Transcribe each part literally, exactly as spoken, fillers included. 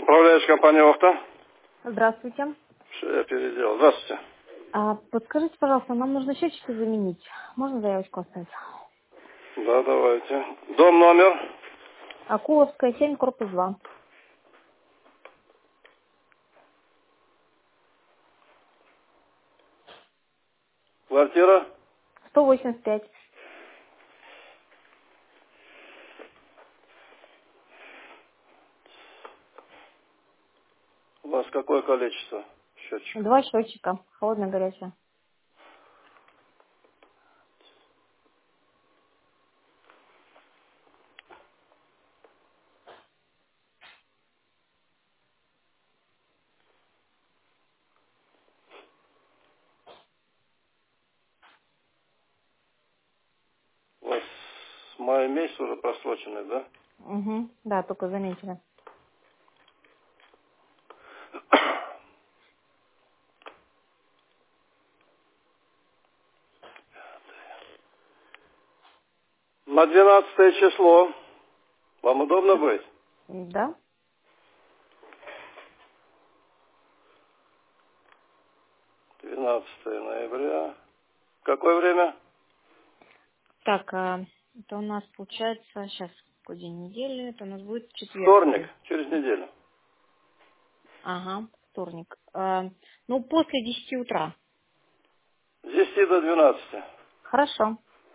Управляющая компания «Охта». Здравствуйте. Что я переделал? Здравствуйте. А, подскажите, пожалуйста, нам нужно счетчики заменить. Можно заявочку оставить? Да, давайте. Дом, номер. Акуловская, семь, корпус два. Квартира. сто восемьдесят пять. У вас какое количество счетчиков? Два счетчика. Холодное, горячее. У вас с мая месяца уже просроченный, да? Угу. Да, только заметили. На двенадцатое число. Вам удобно будет? Да? двенадцатое ноября. Какое время? Так, а, это у нас получается, сейчас, какой день недели, это у нас будет четверг. Вторник, через неделю. Ага, вторник. А, ну, после десяти утра. С десяти до двенадцати. Хорошо.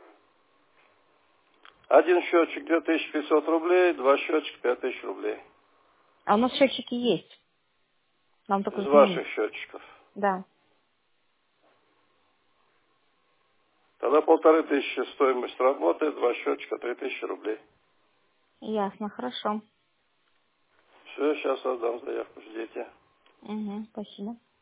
Один счетчик две тысячи пятьсот рублей, два счетчика пять тысяч рублей. А у нас счетчики есть. Нам только Из заменить. ваших счетчиков. Да. Тогда полторы тысячи стоимость работы, два счетчика, три тысячи рублей. Ясно, хорошо. Все, сейчас отдам заявку, ждите. Угу, спасибо.